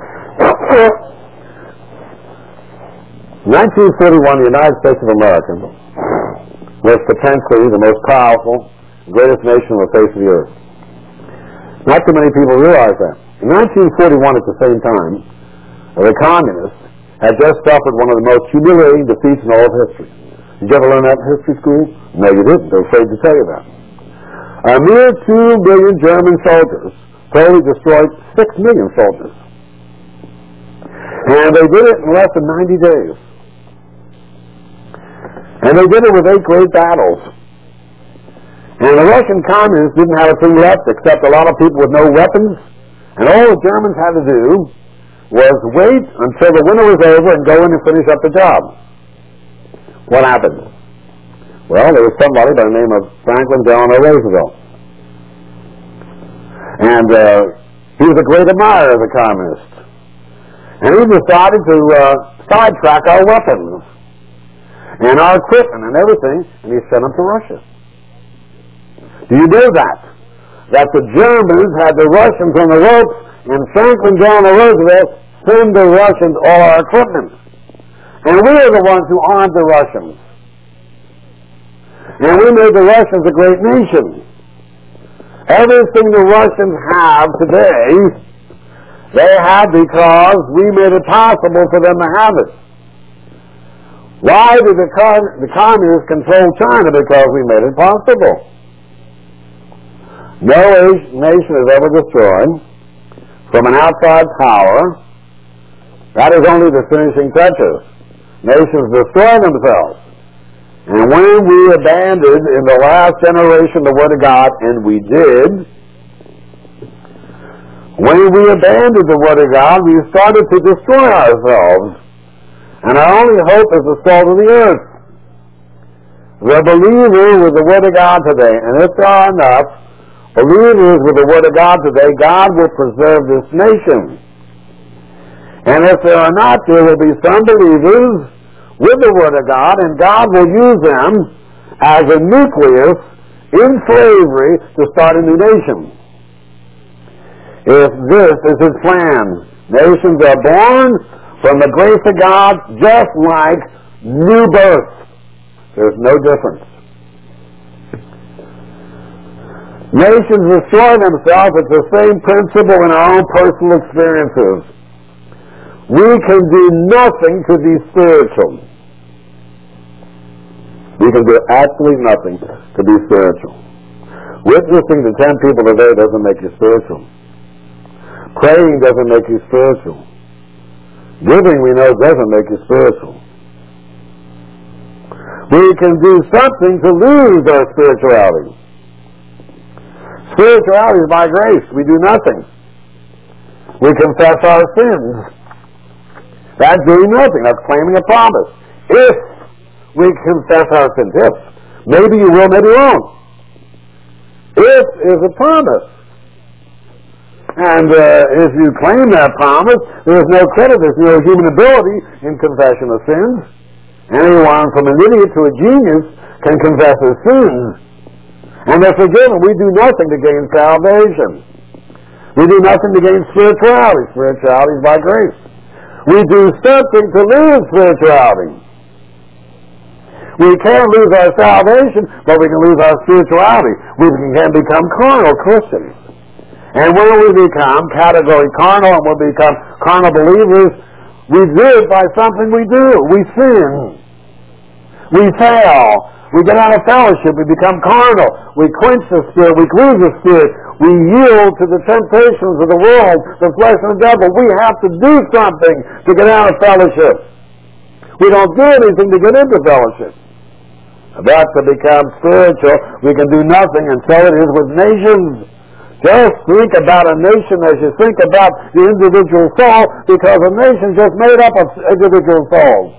In nineteen forty-one, the United States of America was potentially the most powerful, greatest nation on the face of the earth. Not too many people realize that. In nineteen forty-one, at the same time, the communists had just suffered one of the most humiliating defeats in all of history. Did you ever learn that in history school? No, you didn't. They're afraid to tell you that. A mere two million German soldiers totally destroyed six million soldiers. And they did it in less than ninety days. And they did it with eight great battles. And the Russian communists didn't have a thing left except a lot of people with no weapons. And all the Germans had to do was wait until the winter was over and go in and finish up the job. What happened? Well, there was somebody by the name of Franklin Delano Roosevelt. And uh, he was a great admirer of the communists. And he decided to uh, sidetrack our weapons and our equipment and everything, and he sent them to Russia. Do you know that? That the Germans had the Russians on the ropes, and Franklin Delano Roosevelt sent the Russians all our equipment. And we are the ones who armed the Russians. And we made the Russians a great nation. Everything the Russians have today, they had because we made it possible for them to have it. Why did the, con- the communists control China? Because we made it possible. No nation is ever destroyed from an outside power. That is only the finishing touches. Nations destroy themselves. And when we abandoned in the last generation the Word of God, and we did, when we abandoned the Word of God, we started to destroy ourselves. And our only hope is the salt of the earth. The believer with the Word of God today, and if there are enough believers with the Word of God today, God will preserve this nation. And if there are not, there will be some believers with the Word of God, and God will use them as a nucleus in slavery to start a new nation. If this is His plan, nations are born from the grace of God just like new birth. There's no difference. Nations destroy themselves. It's the same principle in our own personal experiences. We can do nothing to be spiritual. We can do absolutely nothing to be spiritual. Witnessing to ten people a day doesn't make you spiritual. Praying doesn't make you spiritual. Giving, we know, doesn't make you spiritual. We can do something to lose our spirituality. Spirituality is by grace. We do nothing. We confess our sins. That's doing nothing. That's claiming a promise. If we confess our sins, if. Maybe you will, maybe you won't. If is a promise. And uh, if you claim that promise, there's no credit, there's no human ability in confession of sins. Anyone from an idiot to a genius can confess his sins. And they're forgiven. We do nothing to gain salvation. We do nothing to gain spirituality. Spirituality is by grace. We do something to lose spirituality. We can't lose our salvation, but we can lose our spirituality. We can become carnal Christians. And when we become category carnal and we become carnal believers, we do it by something we do. We sin. We fail. We get out of fellowship. We become carnal. We quench the Spirit. We grieve the Spirit. We yield to the temptations of the world, the flesh and the devil. We have to do something to get out of fellowship. We don't do anything to get into fellowship. But to become spiritual, we can do nothing, and so it is with nations. Just think about a nation as you think about the individual soul, because a nation is just made up of individual souls.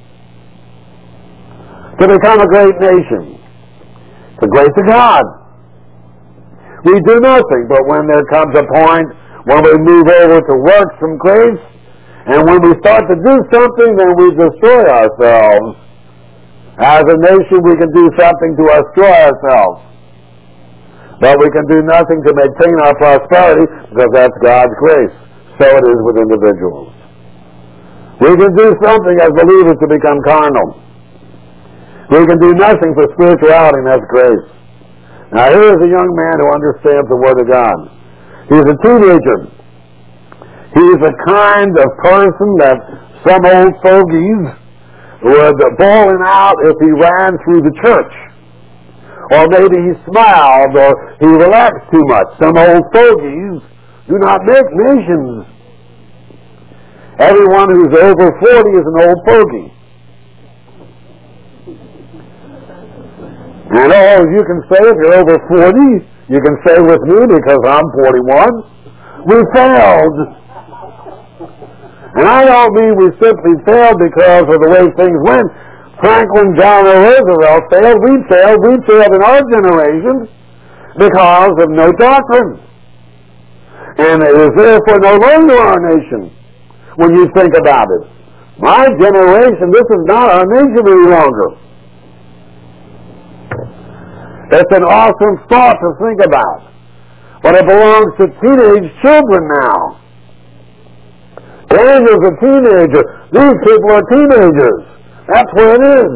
To become a great nation, it's the grace of God. We do nothing, but when there comes a point when we move over to works from grace, and when we start to do something, then we destroy ourselves. As a nation, we can do something to destroy ourselves. But we can do nothing to maintain our prosperity, because that's God's grace. So it is with individuals. We can do something as believers to become carnal. We can do nothing for spirituality, and that's grace. Now here is a young man who understands the Word of God. He's a teenager. He's the kind of person that some old fogies would bawl him out if he ran through the church. Or maybe he smiled, or he relaxed too much. Some old fogies do not make nations. Everyone who's over forty is an old fogey. And all you can say, if you're over forty, you can say with me, because I'm forty-one, we failed. And I don't mean we simply failed because of the way things went. Franklin Delano Roosevelt failed, we failed, we failed in our generation because of no doctrine. And it is therefore no longer our nation when you think about it. My generation, this is not our nation any longer. It's an awesome thought to think about. But it belongs to teenage children now. Daniel's a teenager. These people are teenagers. That's where it is.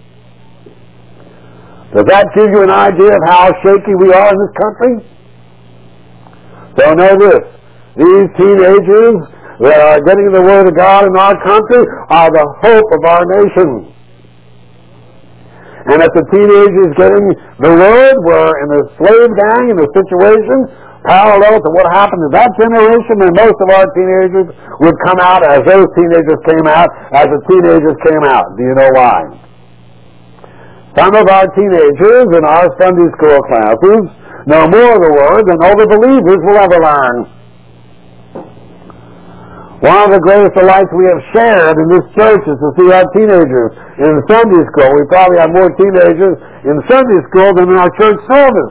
Does that give you an idea of how shaky we are in this country? So know this. These teenagers that are getting the Word of God in our country are the hope of our nation. And if the teenagers getting the Word were in a slave gang, in a situation parallel to what happened to that generation, then most of our teenagers would come out as those teenagers came out, as the teenagers came out. Do you know why? Some of our teenagers in our Sunday school classes know more of the Word than all the believers will ever learn. One of the greatest delights we have shared in this church is to see our teenagers in Sunday school. We probably have more teenagers in Sunday school than in our church service.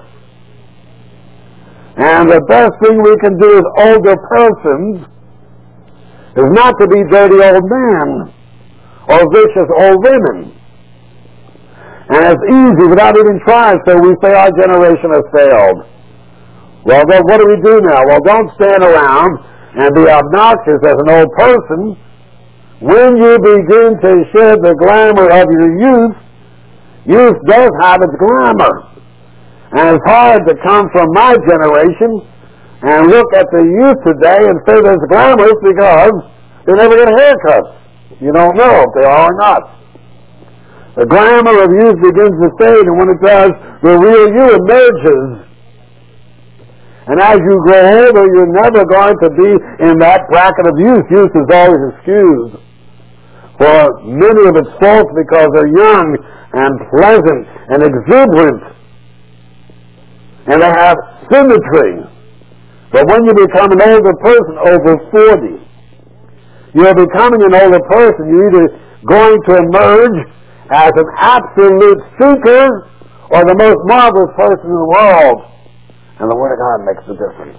And the best thing we can do as older persons is not to be dirty old men or vicious old women. And it's easy without even trying, so we say our generation has failed. Well, then what do we do now? Well, don't stand around and be obnoxious as an old person. When you begin to shed the glamour of your youth, youth does have its glamour. And it's hard to come from my generation and look at the youth today and say there's glamorous because they never get haircuts. You don't know if they are or not. The glamour of youth begins to fade, and when it does, the real you emerges. And as you grow older, you're never going to be in that bracket of youth. Youth is always excused for many of its faults because they're young and pleasant and exuberant, and they have symmetry. But when you become an older person, over forty, you're becoming an older person. You're either going to emerge as an absolute seeker or the most marvelous person in the world. And the Word of God makes a difference.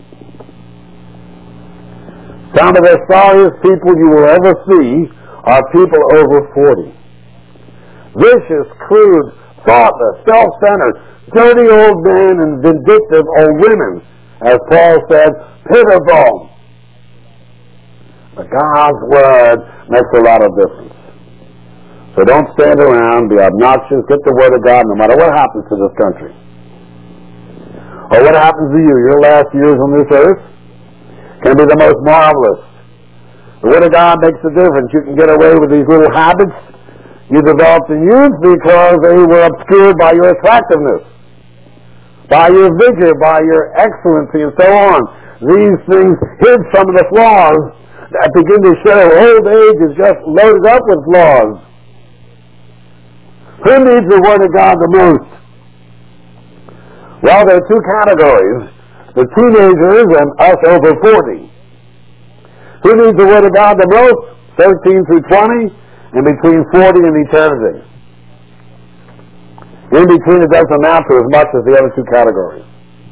Some of the sorriest people you will ever see are people over forty. Vicious, crude, thoughtless, self-centered, dirty old men and vindictive old women. As Paul said, pitiable. But God's Word makes a lot of difference. So don't stand around, be obnoxious, get the Word of God no matter what happens to this country. Or what happens to you. Your last years on this earth can be the most marvelous. The Word of God makes a difference. You can get away with these little habits you developed in youth because they were obscured by your attractiveness, by your vigor, by your excellency, and so on. These things hid some of the flaws that begin to show. Old age is just loaded up with flaws. Who needs the Word of God the most? Well, there are two categories, the teenagers and us over forty. Who needs the Word of God the most? thirteen through twenty, and between forty and eternity. In between, it doesn't amount to as much as the other two categories.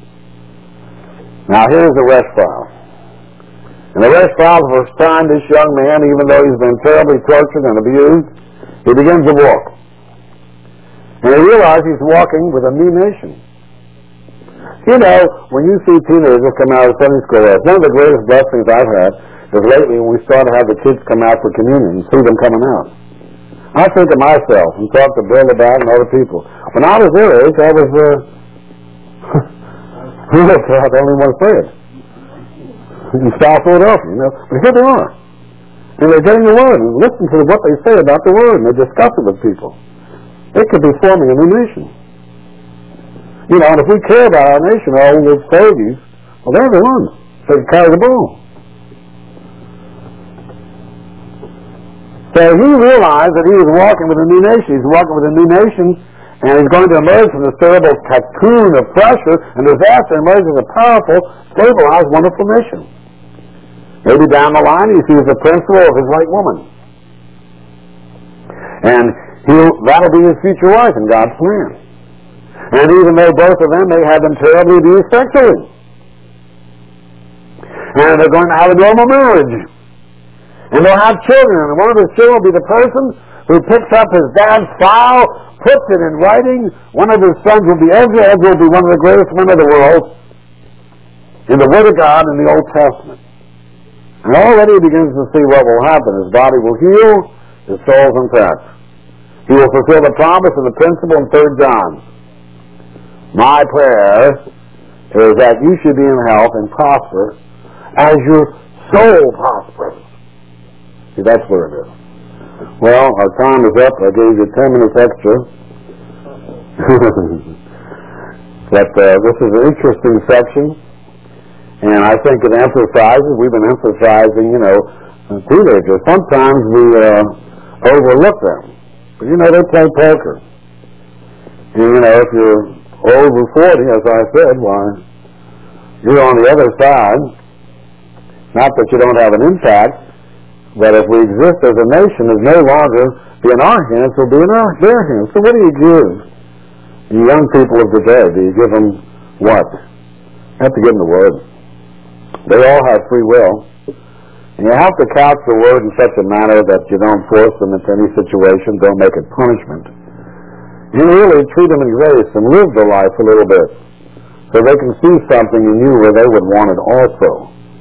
Now, here's the rest file. In the rest file, the first time this young man, even though he's been terribly tortured and abused, he begins to walk. And he realizes he's walking with a new nation. You know, when you see teenagers come out of Sunday school, one of the greatest blessings I've had is lately when we started to have the kids come out for communion and see them coming out. I think of myself and talk to Bill about it and other people. When I was their age, I was, uh, look, I don't even want to say it. In South Philadelphia, you know. But here they are. And they're getting the Word and listen to what they say about the Word and they discuss it with people. It could be forming a new nation. You know, and if we care about our nation, all those babies, well, they're the ones that carry the ball. So he realized that he was walking with a new nation. He's walking with a new nation, and he's going to emerge from this terrible cocoon of pressure and disaster, emerge as a powerful, stabilized, wonderful nation. Maybe down the line he sees the principle of his right woman. And he'll, that'll be his future wife in God's plan. And even though both of them may have been terribly abused sexually. And they're going to have a normal marriage. And they'll have children. And one of his children will be the person who picks up his dad's file, puts it in writing. One of his sons will be Ezra. Ezra will be one of the greatest men of the world in the Word of God in the Old Testament. And already he begins to see what will happen. His body will heal, his soul's intact. He will fulfill the promise of the principle in Third John. My prayer is that you should be in health and prosper as your soul prospers. See, that's where it is. Well, our time is up. I gave you ten minutes extra. But uh, this is an interesting section, and I think it emphasizes, we've been emphasizing, you know, teenagers. Sometimes we uh, overlook them. But, you know, they play poker. And, you know, if you're over forty, as I said, why, you're on the other side. Not that you don't have an impact, but if we exist as a nation, it's no longer be in our hands, it'll be in our, their hands. So what do you give the young people of today? Do you give them what? You have to give them the Word. They all have free will. And you have to couch the Word in such a manner that you don't force them into any situation, don't make it punishment. You really treat them in grace and live the life a little bit so they can see something in you where they would want it also.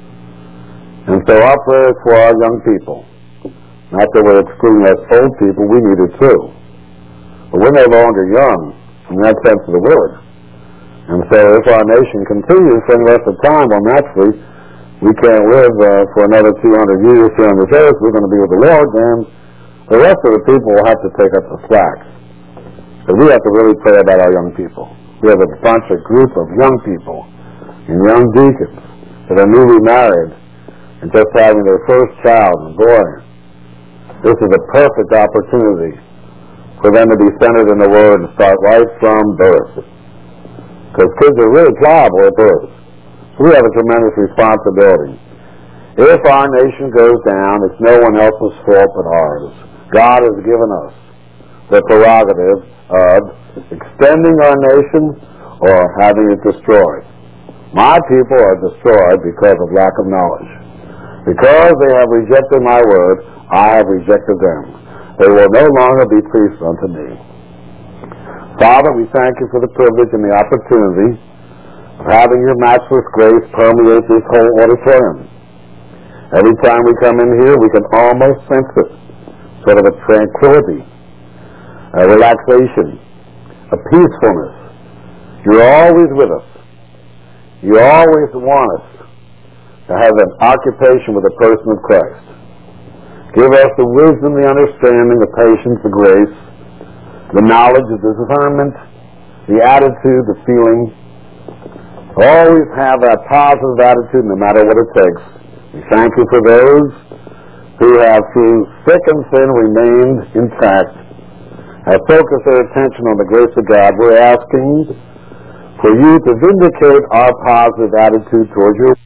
And so our prayer is for our young people. Not that we're excluding us old people, we need it too. But we're no longer young in that sense of the word. And so if our nation continues for the rest of time, well, naturally, we can't live uh, for another two hundred years here on this earth. We're going to be with the Lord then. The rest of the people will have to take up the slack. So we have to really pray about our young people. We have a bunch, a group of young people and young deacons that are newly married and just having their first child. And boy, this is a perfect opportunity for them to be centered in the Word and start right from birth. Because kids are really pliable at birth. So we have a tremendous responsibility. If our nation goes down, it's no one else's fault but ours. God has given us the prerogative of extending our nation or having it destroyed. My people are destroyed because of lack of knowledge. Because they have rejected my word, I have rejected them. They will no longer be priests unto me. Father, we thank you for the privilege and the opportunity of having your matchless grace permeate this whole auditorium. Every time we come in here, we can almost sense it. Sort of a tranquility, a relaxation, a peacefulness. You're always with us. You always want us to have an occupation with the person of Christ. Give us the wisdom, the understanding, the patience, the grace, the knowledge, the discernment, the attitude, the feeling. Always have that positive attitude no matter what it takes. We thank you for those who have through thick and thin remained intact, have focused their attention on the grace of God. We're asking for you to vindicate our positive attitude towards your